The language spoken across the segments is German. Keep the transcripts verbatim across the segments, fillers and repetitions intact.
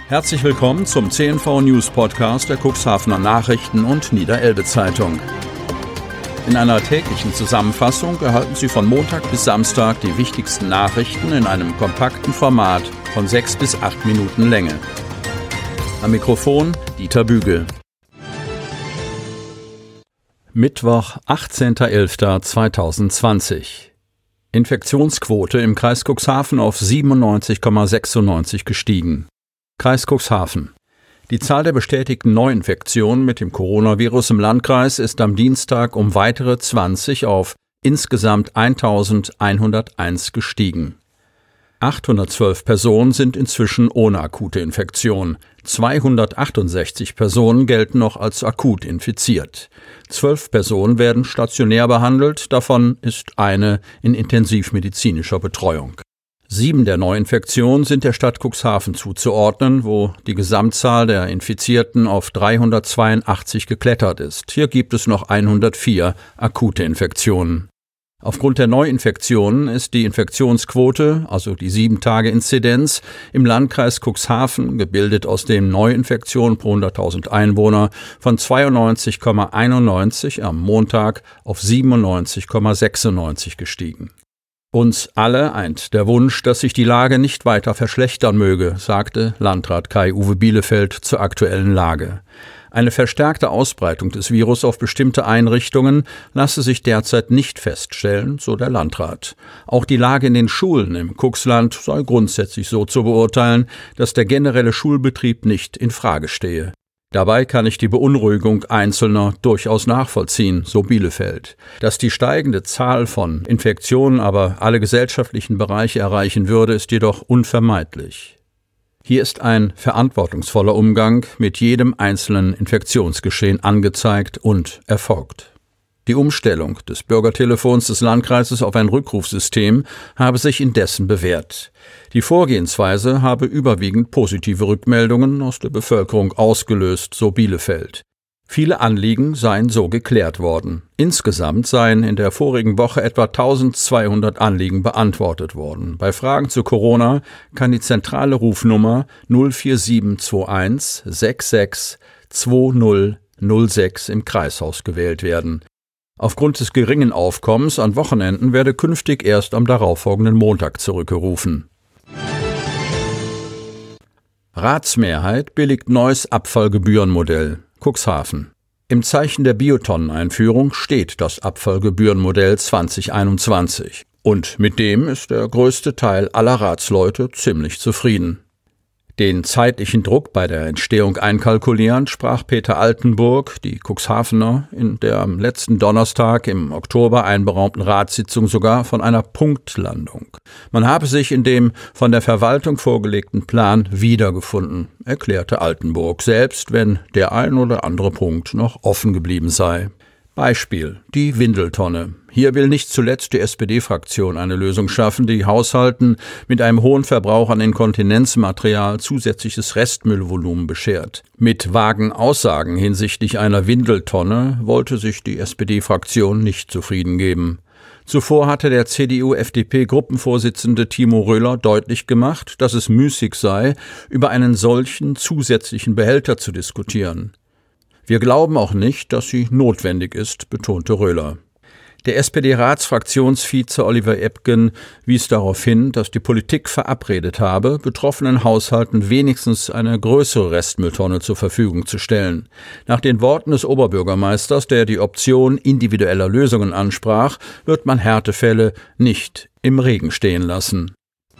Herzlich willkommen zum C N V News Podcast der Cuxhavener Nachrichten und Niederelbe Zeitung. In einer täglichen Zusammenfassung erhalten Sie von Montag bis Samstag die wichtigsten Nachrichten in einem kompakten Format von sechs bis acht Minuten Länge. Am Mikrofon Dieter Bügel. Mittwoch, achtzehnter elfter zweitausendzwanzig. Infektionsquote im Kreis Cuxhaven auf siebenundneunzig Komma sechsundneunzig gestiegen. Kreis Cuxhaven. Die Zahl der bestätigten Neuinfektionen mit dem Coronavirus im Landkreis ist am Dienstag um weitere zwanzig auf insgesamt eintausendeinhunderteins gestiegen. achthundertzwölf Personen sind inzwischen ohne akute Infektion. zweihundertachtundsechzig Personen gelten noch als akut infiziert. Zwölf Personen werden stationär behandelt, davon ist eine in intensivmedizinischer Betreuung. Sieben der Neuinfektionen sind der Stadt Cuxhaven zuzuordnen, wo die Gesamtzahl der Infizierten auf dreihundertzweiundachtzig geklettert ist. Hier gibt es noch hundertvier akute Infektionen. Aufgrund der Neuinfektionen ist die Infektionsquote, also die sieben Tage Inzidenz, im Landkreis Cuxhaven, gebildet aus den Neuinfektionen pro hunderttausend Einwohner, von zweiundneunzig Komma einundneunzig am Montag auf siebenundneunzig Komma sechsundneunzig gestiegen. Uns alle eint der Wunsch, dass sich die Lage nicht weiter verschlechtern möge, sagte Landrat Kai-Uwe Bielefeld zur aktuellen Lage. Eine verstärkte Ausbreitung des Virus auf bestimmte Einrichtungen lasse sich derzeit nicht feststellen, so der Landrat. Auch die Lage in den Schulen im Cuxland sei grundsätzlich so zu beurteilen, dass der generelle Schulbetrieb nicht in Frage stehe. Dabei kann ich die Beunruhigung Einzelner durchaus nachvollziehen, so Bielefeld. Dass die steigende Zahl von Infektionen aber alle gesellschaftlichen Bereiche erreichen würde, ist jedoch unvermeidlich. Hier ist ein verantwortungsvoller Umgang mit jedem einzelnen Infektionsgeschehen angezeigt und erfolgt. Die Umstellung des Bürgertelefons des Landkreises auf ein Rückrufsystem habe sich indessen bewährt. Die Vorgehensweise habe überwiegend positive Rückmeldungen aus der Bevölkerung ausgelöst, so Bielefeld. Viele Anliegen seien so geklärt worden. Insgesamt seien in der vorigen Woche etwa eintausendzweihundert Anliegen beantwortet worden. Bei Fragen zu Corona kann die zentrale Rufnummer null vier sieben zwei eins sechs sechs zwei null null sechs im Kreishaus gewählt werden. Aufgrund des geringen Aufkommens an Wochenenden werde künftig erst am darauffolgenden Montag zurückgerufen. Ratsmehrheit billigt neues Abfallgebührenmodell. Cuxhaven. Im Zeichen der Biotonneneinführung steht das Abfallgebührenmodell zwanzig einundzwanzig. Und mit dem ist der größte Teil aller Ratsleute ziemlich zufrieden. Den zeitlichen Druck bei der Entstehung einkalkulierend sprach Peter Altenburg, die Cuxhavener, in der am letzten Donnerstag im Oktober einberaumten Ratssitzung sogar von einer Punktlandung. Man habe sich in dem von der Verwaltung vorgelegten Plan wiedergefunden, erklärte Altenburg, selbst wenn der ein oder andere Punkt noch offen geblieben sei. Beispiel: die Windeltonne. Hier will nicht zuletzt die S P D-Fraktion eine Lösung schaffen, die Haushalten mit einem hohen Verbrauch an Inkontinenzmaterial zusätzliches Restmüllvolumen beschert. Mit vagen Aussagen hinsichtlich einer Windeltonne wollte sich die S P D-Fraktion nicht zufrieden geben. Zuvor hatte der C D U-F D P-Gruppenvorsitzende Timo Röhler deutlich gemacht, dass es müßig sei, über einen solchen zusätzlichen Behälter zu diskutieren. Wir glauben auch nicht, dass sie notwendig ist, betonte Röhler. Der S P D-Ratsfraktionsvize Oliver Ebgen wies darauf hin, dass die Politik verabredet habe, betroffenen Haushalten wenigstens eine größere Restmülltonne zur Verfügung zu stellen. Nach den Worten des Oberbürgermeisters, der die Option individueller Lösungen ansprach, wird man Härtefälle nicht im Regen stehen lassen.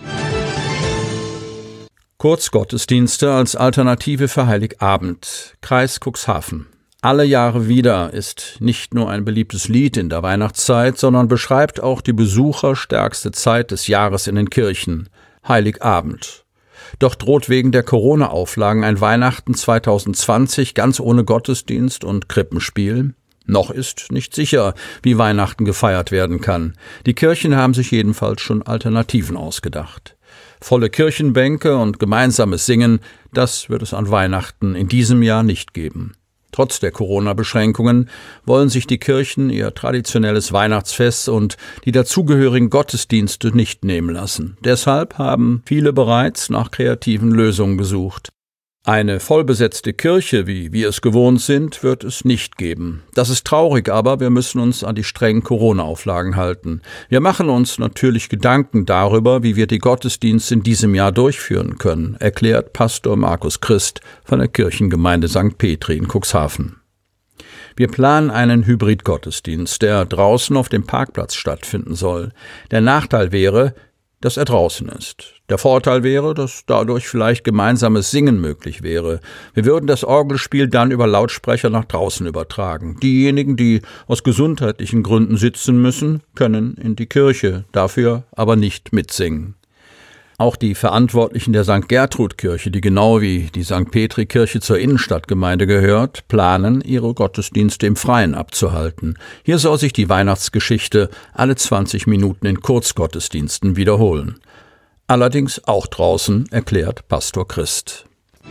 Kurzgottesdienste als Alternative für Heiligabend. Kreis Cuxhaven. Alle Jahre wieder ist nicht nur ein beliebtes Lied in der Weihnachtszeit, sondern beschreibt auch die besucherstärkste Zeit des Jahres in den Kirchen, Heiligabend. Doch droht wegen der Corona-Auflagen ein Weihnachten zweitausendzwanzig ganz ohne Gottesdienst und Krippenspiel? Noch ist nicht sicher, wie Weihnachten gefeiert werden kann. Die Kirchen haben sich jedenfalls schon Alternativen ausgedacht. Volle Kirchenbänke und gemeinsames Singen, das wird es an Weihnachten in diesem Jahr nicht geben. Trotz der Corona-Beschränkungen wollen sich die Kirchen ihr traditionelles Weihnachtsfest und die dazugehörigen Gottesdienste nicht nehmen lassen. Deshalb haben viele bereits nach kreativen Lösungen gesucht. Eine vollbesetzte Kirche, wie wir es gewohnt sind, wird es nicht geben. Das ist traurig, aber wir müssen uns an die strengen Corona-Auflagen halten. Wir machen uns natürlich Gedanken darüber, wie wir die Gottesdienste in diesem Jahr durchführen können, erklärt Pastor Markus Christ von der Kirchengemeinde Sankt Petri in Cuxhaven. Wir planen einen Hybrid-Gottesdienst, der draußen auf dem Parkplatz stattfinden soll. Der Nachteil wäre, dass er draußen ist. Der Vorteil wäre, dass dadurch vielleicht gemeinsames Singen möglich wäre. Wir würden das Orgelspiel dann über Lautsprecher nach draußen übertragen. Diejenigen, die aus gesundheitlichen Gründen sitzen müssen, können in die Kirche, dafür aber nicht mitsingen. Auch die Verantwortlichen der Sankt Gertrud-Kirche, die genau wie die Sankt Petri-Kirche zur Innenstadtgemeinde gehört, planen, ihre Gottesdienste im Freien abzuhalten. Hier soll sich die Weihnachtsgeschichte alle zwanzig Minuten in Kurzgottesdiensten wiederholen. Allerdings auch draußen, erklärt Pastor Christ.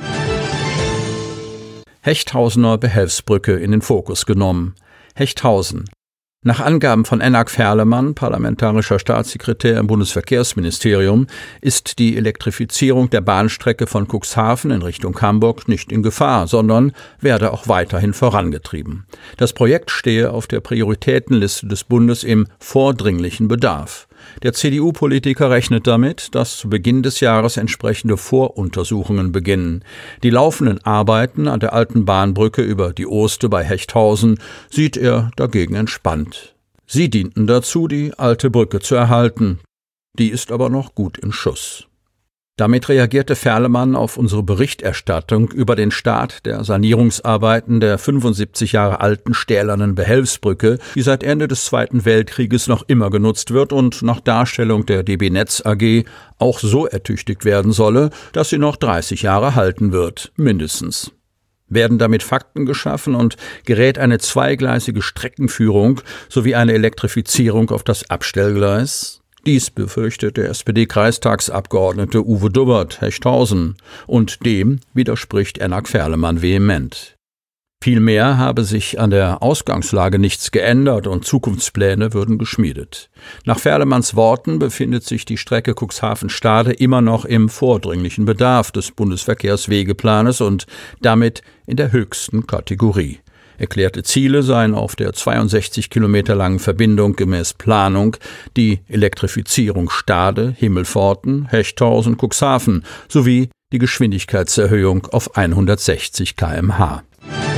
Hechthausener Behelfsbrücke in den Fokus genommen. Hechthausen. Nach Angaben von Enak Ferlemann, parlamentarischer Staatssekretär im Bundesverkehrsministerium, ist die Elektrifizierung der Bahnstrecke von Cuxhaven in Richtung Hamburg nicht in Gefahr, sondern werde auch weiterhin vorangetrieben. Das Projekt stehe auf der Prioritätenliste des Bundes im vordringlichen Bedarf. Der C D U-Politiker rechnet damit, dass zu Beginn des Jahres entsprechende Voruntersuchungen beginnen. Die laufenden Arbeiten an der alten Bahnbrücke über die Oste bei Hechthausen sieht er dagegen entspannt. Sie dienten dazu, die alte Brücke zu erhalten. Die ist aber noch gut in Schuss. Damit reagierte Ferlemann auf unsere Berichterstattung über den Start der Sanierungsarbeiten der fünfundsiebzig Jahre alten stählernen Behelfsbrücke, die seit Ende des Zweiten Weltkrieges noch immer genutzt wird und nach Darstellung der D B Netz A G auch so ertüchtigt werden solle, dass sie noch dreißig Jahre halten wird, mindestens. Werden damit Fakten geschaffen und gerät eine zweigleisige Streckenführung sowie eine Elektrifizierung auf das Abstellgleis? Dies befürchtet der S P D-Kreistagsabgeordnete Uwe Dubbert, Hechthausen, und dem widerspricht Enak Ferlemann vehement. Vielmehr habe sich an der Ausgangslage nichts geändert und Zukunftspläne würden geschmiedet. Nach Ferlemanns Worten befindet sich die Strecke Cuxhaven-Stade immer noch im vordringlichen Bedarf des Bundesverkehrswegeplanes und damit in der höchsten Kategorie. Erklärte Ziele seien auf der zweiundsechzig Kilometer langen Verbindung gemäß Planung die Elektrifizierung Stade, Himmelpforten, Hechthausen, Cuxhaven sowie die Geschwindigkeitserhöhung auf hundertsechzig Kilometer pro Stunde.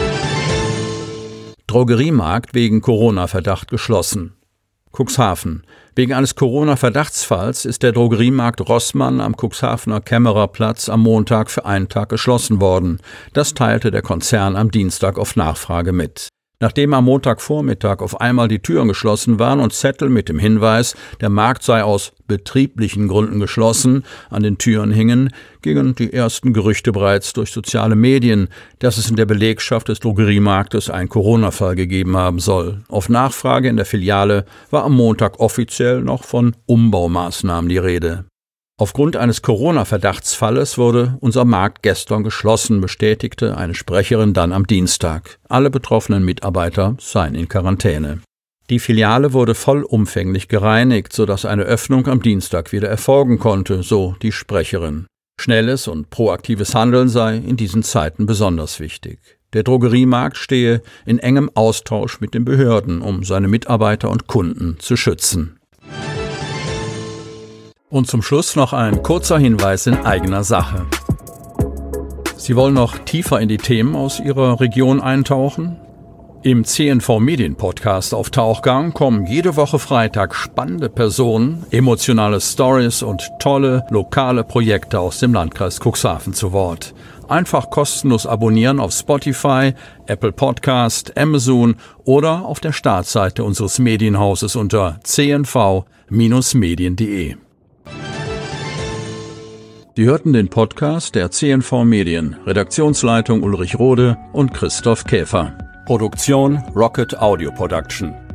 Drogeriemarkt wegen Corona-Verdacht geschlossen. Cuxhaven. Wegen eines Corona-Verdachtsfalls ist der Drogeriemarkt Rossmann am Cuxhavener Kämmererplatz am Montag für einen Tag geschlossen worden. Das teilte der Konzern am Dienstag auf Nachfrage mit. Nachdem am Montagvormittag auf einmal die Türen geschlossen waren und Zettel mit dem Hinweis, der Markt sei aus betrieblichen Gründen geschlossen, an den Türen hingen, gingen die ersten Gerüchte bereits durch soziale Medien, dass es in der Belegschaft des Drogeriemarktes einen Corona-Fall gegeben haben soll. Auf Nachfrage in der Filiale war am Montag offiziell noch von Umbaumaßnahmen die Rede. Aufgrund eines Corona-Verdachtsfalles wurde unser Markt gestern geschlossen, bestätigte eine Sprecherin dann am Dienstag. Alle betroffenen Mitarbeiter seien in Quarantäne. Die Filiale wurde vollumfänglich gereinigt, sodass eine Öffnung am Dienstag wieder erfolgen konnte, so die Sprecherin. Schnelles und proaktives Handeln sei in diesen Zeiten besonders wichtig. Der Drogeriemarkt stehe in engem Austausch mit den Behörden, um seine Mitarbeiter und Kunden zu schützen. Und zum Schluss noch ein kurzer Hinweis in eigener Sache. Sie wollen noch tiefer in die Themen aus Ihrer Region eintauchen? Im C N V Medien Podcast auf Tauchgang kommen jede Woche Freitag spannende Personen, emotionale Stories und tolle lokale Projekte aus dem Landkreis Cuxhaven zu Wort. Einfach kostenlos abonnieren auf Spotify, Apple Podcast, Amazon oder auf der Startseite unseres Medienhauses unter c n v Bindestrich medien punkt de. Sie hörten den Podcast der C N V Medien, Redaktionsleitung Ulrich Rode und Christoph Käfer. Produktion Rocket Audio Production.